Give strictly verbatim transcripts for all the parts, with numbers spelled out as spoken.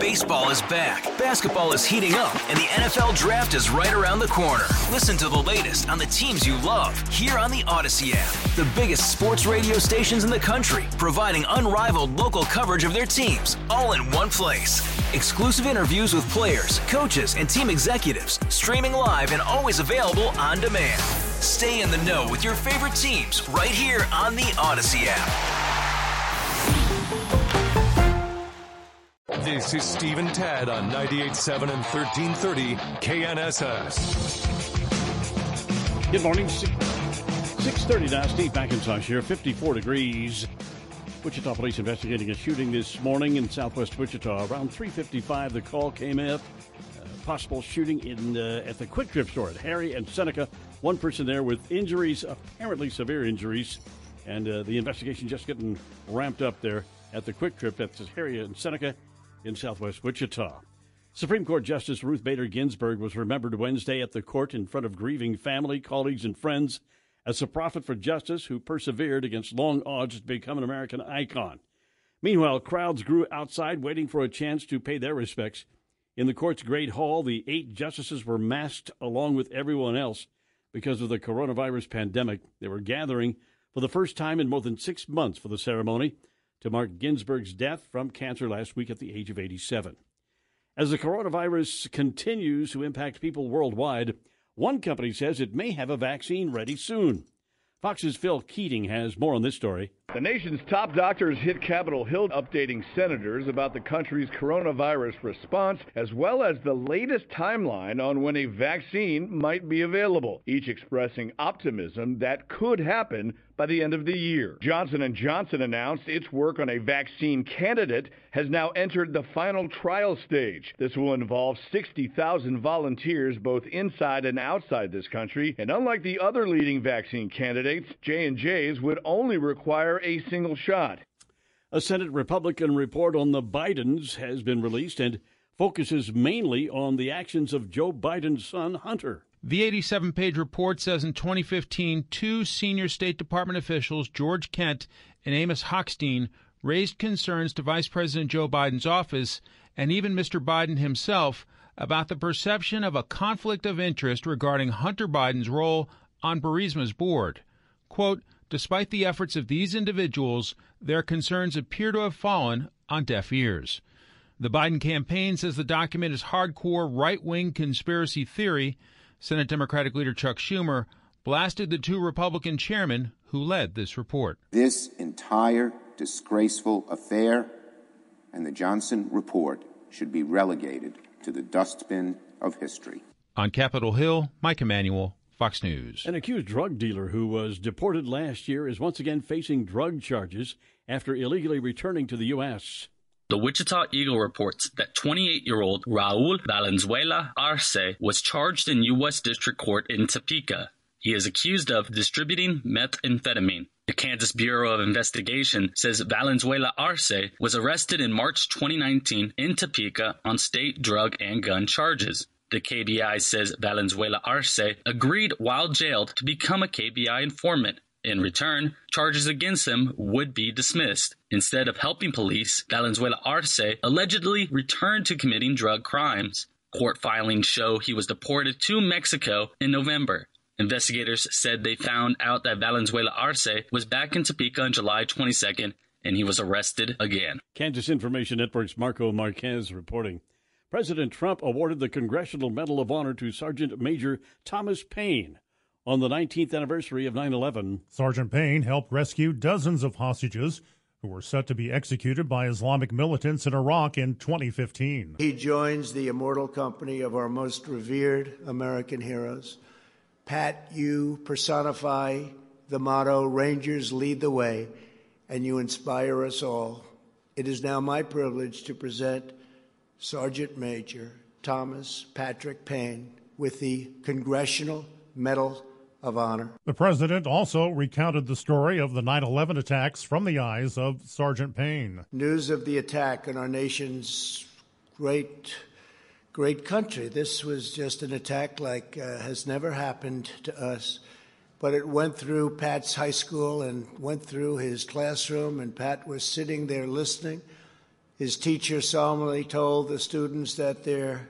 Baseball is back, basketball is heating up, and the N F L Draft is right around the corner. Listen to the latest on the teams you love here on the Odyssey app. The biggest sports radio stations in the country, providing unrivaled local coverage of their teams, all in one place. Exclusive interviews with players, coaches, and team executives, streaming live and always available on demand. Stay in the know with your favorite teams right here on the Odyssey app. This is Steve and Tad on ninety-eight point seven and thirteen thirty K N S S. Good morning. six thirty now. Steve McIntosh here. fifty-four degrees. Wichita police investigating a shooting this morning in southwest Wichita. Around three fifty-five, the call came in. Uh, possible shooting in uh, at the Quick Trip store at Harry and Seneca. One person there with injuries, apparently severe injuries. And uh, the investigation just getting ramped up there at the Quick Trip. That's Harry and Seneca in southwest Wichita. Supreme Court Justice Ruth Bader Ginsburg was remembered Wednesday at the court in front of grieving family, colleagues, and friends as a prophet for justice who persevered against long odds to become an American icon. Meanwhile, crowds grew outside waiting for a chance to pay their respects. In the court's great hall, the eight justices were masked along with everyone else because of the coronavirus pandemic. They were gathering for the first time in more than six months for the ceremony to mark Ginsburg's death from cancer last week at the age of eighty-seven. As the coronavirus continues to impact people worldwide, one company says it may have a vaccine ready soon. Fox's Phil Keating has more on this story. The nation's top doctors hit Capitol Hill updating senators about the country's coronavirus response, as well as the latest timeline on when a vaccine might be available, each expressing optimism that could happen by the end of the year. Johnson and Johnson announced its work on a vaccine candidate has now entered the final trial stage. This will involve sixty thousand volunteers both inside and outside this country, and unlike the other leading vaccine candidates, J and J's would only require a single shot. A Senate Republican report on the Bidens has been released and focuses mainly on the actions of Joe Biden's son, Hunter. The eighty-seven page report says in twenty fifteen, two senior State Department officials, George Kent and Amos Hochstein, raised concerns to Vice President Joe Biden's office and even Mister Biden himself about the perception of a conflict of interest regarding Hunter Biden's role on Burisma's board. Quote, despite the efforts of these individuals, their concerns appear to have fallen on deaf ears. The Biden campaign says the document is hardcore right-wing conspiracy theory. Senate Democratic leader Chuck Schumer blasted the two Republican chairmen who led this report. This entire disgraceful affair and the Johnson report should be relegated to the dustbin of history. On Capitol Hill, Mike Emanuel, Fox News. An accused drug dealer who was deported last year is once again facing drug charges after illegally returning to the U S The Wichita Eagle reports that twenty-eight-year-old Raul Valenzuela Arce was charged in U S District Court in Topeka. He is accused of distributing methamphetamine. The Kansas Bureau of Investigation says Valenzuela Arce was arrested in March twenty nineteen in Topeka on state drug and gun charges. The K B I says Valenzuela Arce agreed while jailed to become a K B I informant. In return, charges against him would be dismissed. Instead of helping police, Valenzuela Arce allegedly returned to committing drug crimes. Court filings show he was deported to Mexico in November. Investigators said they found out that Valenzuela Arce was back in Topeka on July twenty-second, and he was arrested again. Kansas Information Network's Marco Marquez reporting. President Trump awarded the Congressional Medal of Honor to Sergeant Major Thomas Paine on the nineteenth anniversary of nine eleven. Sergeant Payne helped rescue dozens of hostages who were set to be executed by Islamic militants in Iraq in twenty fifteen. He joins the immortal company of our most revered American heroes. Pat, you personify the motto, Rangers lead the way, and you inspire us all. It is now my privilege to present Sergeant Major Thomas Patrick Payne with the Congressional Medal of Honor. The president also recounted the story of the nine eleven attacks from the eyes of Sergeant Payne. News of the attack on our nation's great, great country. This was just an attack like uh, has never happened to us. But it went through Pat's high school and went through his classroom, and Pat was sitting there listening. His teacher solemnly told the students that their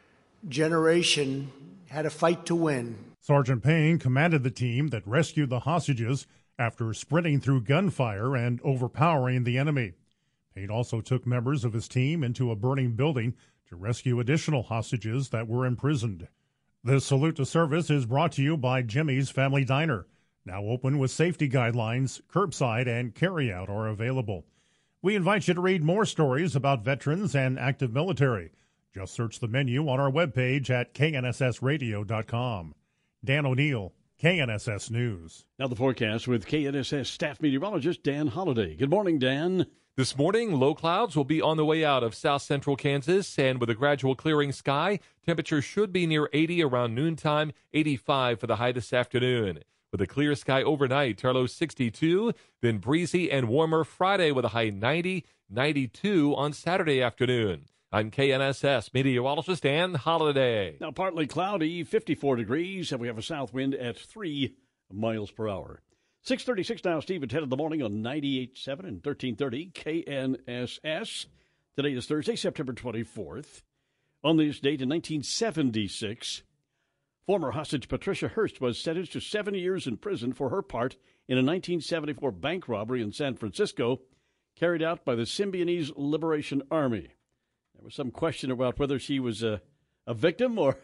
generation had a fight to win. Sergeant Payne commanded the team that rescued the hostages after sprinting through gunfire and overpowering the enemy. Payne also took members of his team into a burning building to rescue additional hostages that were imprisoned. This salute to service is brought to you by Jimmy's Family Diner. Now open with safety guidelines, curbside and carryout are available. We invite you to read more stories about veterans and active military. Just search the menu on our webpage at K N S S radio dot com. Dan O'Neill, K N S S News. Now the forecast with K N S S staff meteorologist Dan Holliday. Good morning, Dan. This morning, low clouds will be on the way out of south central Kansas, and with a gradual clearing sky, temperatures should be near eighty around noontime, eighty-five for the high this afternoon. With a clear sky overnight, our low sixty-two, then breezy and warmer Friday with a high ninety, ninety-two on Saturday afternoon. I'm K N S S meteorologist Dan Holliday. Now partly cloudy, fifty-four degrees, and we have a south wind at three miles per hour. six thirty-six now, Steve at ten in the morning on ninety-eight point seven and thirteen thirty K N S S. Today is Thursday, September twenty-fourth. On this date in nineteen seventy-six, former hostage Patricia Hearst was sentenced to seven years in prison for her part in a nineteen seventy-four bank robbery in San Francisco carried out by the Symbionese Liberation Army. There was some question about whether she was a, a victim or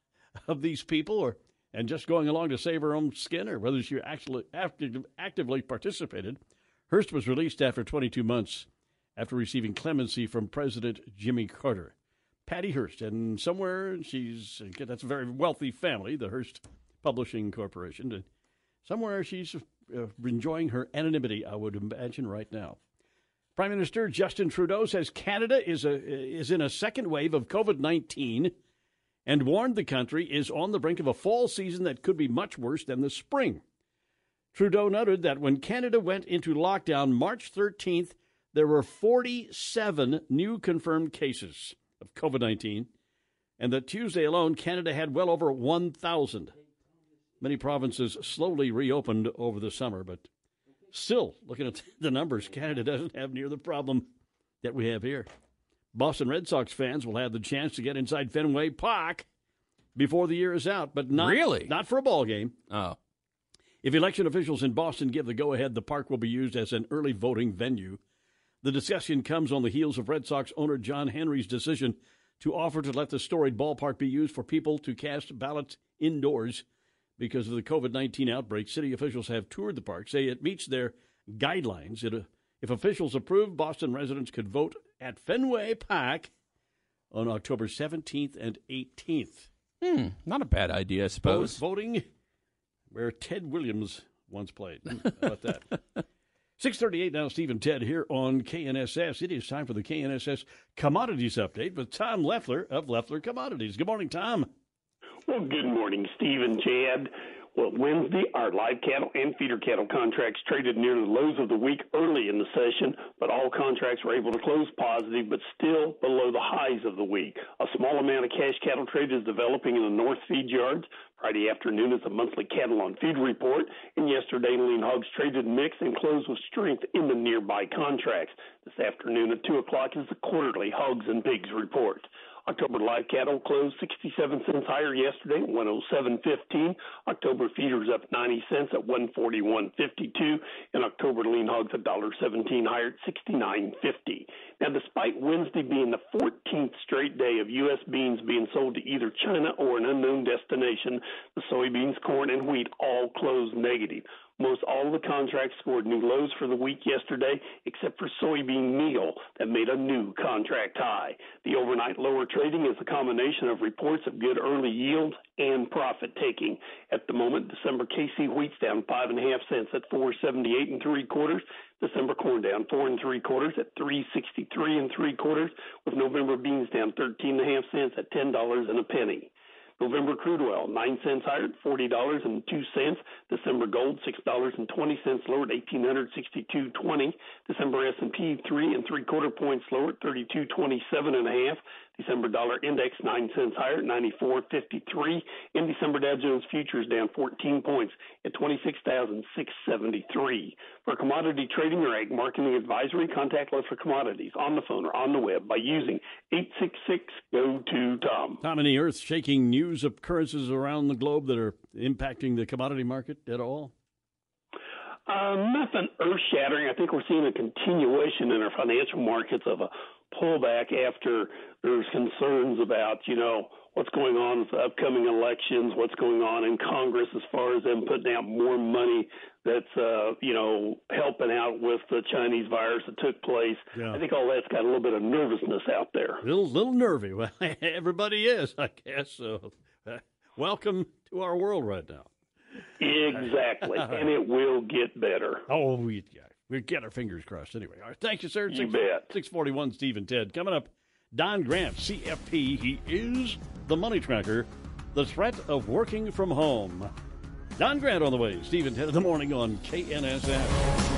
of these people or and just going along to save her own skin, or whether she actually active, actively participated. Hearst was released after twenty-two months after receiving clemency from President Jimmy Carter. Patty Hearst, and somewhere she's, that's a very wealthy family, the Hearst Publishing Corporation, and somewhere she's uh, enjoying her anonymity, I would imagine, right now. Prime Minister Justin Trudeau says Canada is a is in a second wave of COVID nineteen and warned the country is on the brink of a fall season that could be much worse than the spring. Trudeau noted that when Canada went into lockdown March thirteenth, there were forty-seven new confirmed cases of COVID nineteen, and that Tuesday alone, Canada had well over one thousand. Many provinces slowly reopened over the summer, but still, looking at the numbers, Canada doesn't have near the problem that we have here. Boston Red Sox fans will have the chance to get inside Fenway Park before the year is out, but not, really? not for a ball game. Oh. If election officials in Boston give the go-ahead, the park will be used as an early voting venue. The discussion comes on the heels of Red Sox owner John Henry's decision to offer to let the storied ballpark be used for people to cast ballots indoors. Because of the COVID nineteen outbreak, city officials have toured the park, say it meets their guidelines. It, uh, if officials approve, Boston residents could vote at Fenway Park on October seventeenth and eighteenth. Hmm, not a bad idea, I suppose. Voting where Ted Williams once played. How about that? six thirty-eight now, Steve and Ted here on K N S S. It is time for the K N S S Commodities Update with Tom Leffler of Leffler Commodities. Good morning, Tom. Well, good morning, Steve and Chad. Well, Wednesday, our live cattle and feeder cattle contracts traded near the lows of the week early in the session, but all contracts were able to close positive, but still below the highs of the week. A small amount of cash cattle trade is developing in the North Feed yards. Friday afternoon is the monthly cattle on feed report, and yesterday lean hogs traded mixed and closed with strength in the nearby contracts. This afternoon at two o'clock is the quarterly hogs and pigs report. October live cattle closed sixty-seven cents higher yesterday, one oh seven fifteen. October feeders up ninety cents at one forty-one fifty-two, and October lean hogs one dollar seventeen higher at sixty-nine fifty. Now, despite Wednesday being the fourteenth straight day of U S beans being sold to either China or an unknown destination, the soybeans, corn, and wheat all closed negative. Most all of the contracts scored new lows for the week yesterday, except for soybean meal that made a new contract high. The overnight lower trading is a combination of reports of good early yield and profit taking. At the moment, December K C wheat's down five and a half cents at four seventy-eight and three quarters. December corn down four and three quarters at three sixty-three and three quarters, with November beans down thirteen and a half cents at ten dollars and a penny. November crude oil, nine cents higher at forty dollars and two cents. December gold, six dollars and twenty cents lower at eighteen sixty-two twenty. December S and P, three and three quarter points lower at thirty-two twenty-seven and a half. December dollar index, nine cents higher at ninety-four fifty-three. In December, Dow Jones futures down fourteen points at twenty-six thousand six hundred seventy-three. For commodity trading or ag marketing advisory, contact us for commodities on the phone or on the web by using eight six six, G O two, T O M. Tom, any earth-shaking news occurrences around the globe that are impacting the commodity market at all? Uh, nothing earth-shattering. I think we're seeing a continuation in our financial markets of a pullback after there's concerns about, you know, what's going on with the upcoming elections, what's going on in Congress as far as them putting out more money that's, uh, you know, helping out with the Chinese virus that took place. Yeah. I think all that's got a little bit of nervousness out there. A little, little nervy. Well, everybody is, I guess. So, uh, welcome to our world right now. Exactly, and it will get better. Oh, we, yeah, we get our fingers crossed anyway. All right, thank you, sir. You Six, bet. six forty-one, Steve and Ted. Coming up, Don Grant, C F P. He is the money tracker. The threat of working from home. Don Grant on the way. Steve and Ted in the morning on K N S F.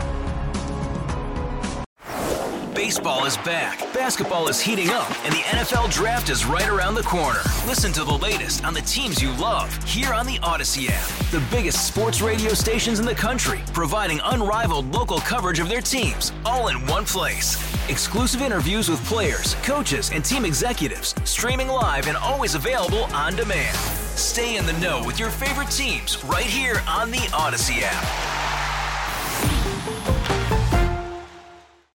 Baseball is back, basketball is heating up, and the N F L Draft is right around the corner. Listen to the latest on the teams you love here on the Odyssey app. The biggest sports radio stations in the country, providing unrivaled local coverage of their teams, all in one place. Exclusive interviews with players, coaches, and team executives, streaming live and always available on demand. Stay in the know with your favorite teams right here on the Odyssey app.